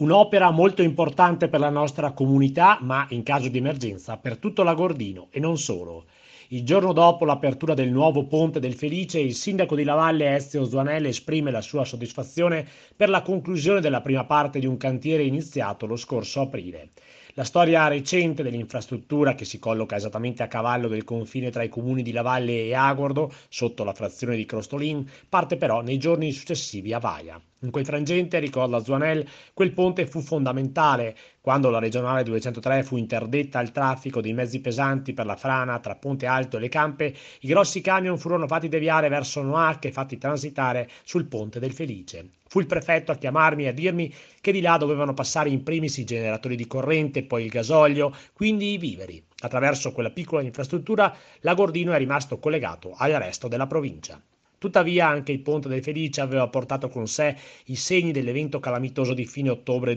Un'opera molto importante per la nostra comunità, ma in caso di emergenza per tutto l'Agordino e non solo. Il giorno dopo l'apertura del nuovo Ponte del Felice, il sindaco di Lavalle Ezio Zuanelli esprime la sua soddisfazione per la conclusione della prima parte di un cantiere iniziato lo scorso aprile. La storia recente dell'infrastruttura, che si colloca esattamente a cavallo del confine tra i comuni di Lavalle e Agordo, sotto la frazione di Crostolin, parte però nei giorni successivi a Vaia. In quel frangente, ricorda Zuanel, quel ponte fu fondamentale quando la regionale 203 fu interdetta al traffico dei mezzi pesanti per la frana tra Ponte Alto e Le Campe. I grossi camion furono fatti deviare verso Noac e fatti transitare sul Ponte del Felice. Fu il prefetto a chiamarmi e a dirmi che di là dovevano passare in primis i generatori di corrente, poi il gasolio, quindi i viveri. Attraverso quella piccola infrastruttura l'Agordino è rimasto collegato al resto della provincia. Tuttavia anche il Ponte del Felice aveva portato con sé i segni dell'evento calamitoso di fine ottobre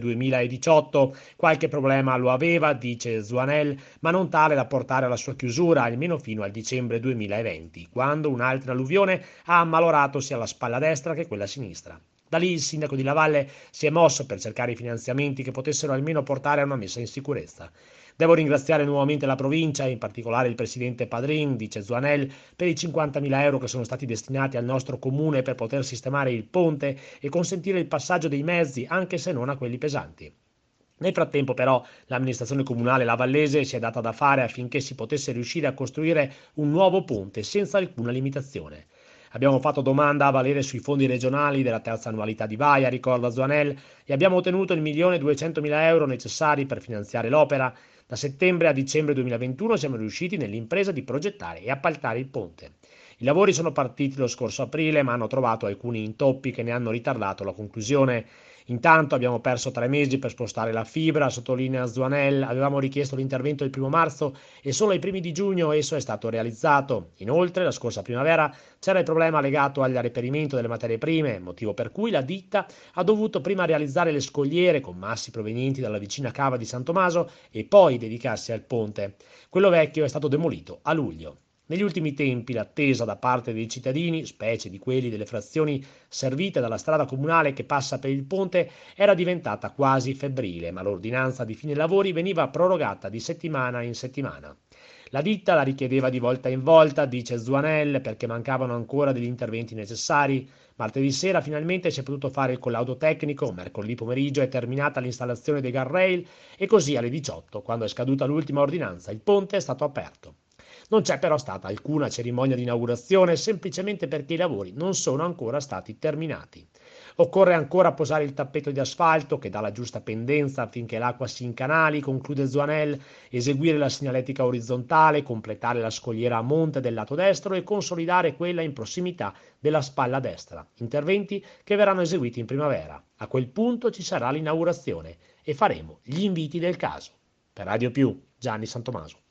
2018. Qualche problema lo aveva, dice Zuanel, ma non tale da portare alla sua chiusura, almeno fino al dicembre 2020, quando un'altra alluvione ha ammalorato sia la spalla destra che quella sinistra. Da lì il sindaco di Lavalle si è mosso per cercare i finanziamenti che potessero almeno portare a una messa in sicurezza. Devo ringraziare nuovamente la provincia, in particolare il presidente Padrin, dice Zuanel, per i 50.000 euro che sono stati destinati al nostro comune per poter sistemare il ponte e consentire il passaggio dei mezzi, anche se non a quelli pesanti. Nel frattempo, però, l'amministrazione comunale lavallese si è data da fare affinché si potesse riuscire a costruire un nuovo ponte senza alcuna limitazione. Abbiamo fatto domanda a valere sui fondi regionali della terza annualità di Vaia, ricorda Zuanel, e abbiamo ottenuto il 1.200.000 euro necessari per finanziare l'opera. Da settembre a dicembre 2021 siamo riusciti nell'impresa di progettare e appaltare il ponte. I lavori sono partiti lo scorso aprile, ma hanno trovato alcuni intoppi che ne hanno ritardato la conclusione. Intanto abbiamo perso 3 mesi per spostare la fibra, sottolinea Zuanel, avevamo richiesto l'intervento il 1° marzo e solo ai primi di giugno esso è stato realizzato. Inoltre, la scorsa primavera c'era il problema legato al reperimento delle materie prime, motivo per cui la ditta ha dovuto prima realizzare le scogliere con massi provenienti dalla vicina cava di San Tommaso e poi dedicarsi al ponte. Quello vecchio è stato demolito a luglio. Negli ultimi tempi l'attesa da parte dei cittadini, specie di quelli delle frazioni servite dalla strada comunale che passa per il ponte, era diventata quasi febbrile, ma l'ordinanza di fine lavori veniva prorogata di settimana in settimana. La ditta la richiedeva di volta in volta, dice Zuanel, perché mancavano ancora degli interventi necessari. Martedì sera finalmente si è potuto fare il collaudo tecnico, mercoledì pomeriggio è terminata l'installazione dei guardrail e così alle 18, quando è scaduta l'ultima ordinanza, il ponte è stato aperto. Non c'è però stata alcuna cerimonia di inaugurazione, semplicemente perché i lavori non sono ancora stati terminati. Occorre ancora posare il tappeto di asfalto che dà la giusta pendenza affinché l'acqua si incanali, conclude Zuanel, eseguire la segnaletica orizzontale, completare la scogliera a monte del lato destro e consolidare quella in prossimità della spalla destra. Interventi che verranno eseguiti in primavera. A quel punto ci sarà l'inaugurazione e faremo gli inviti del caso. Per Radio Più, Gianni Santomaso.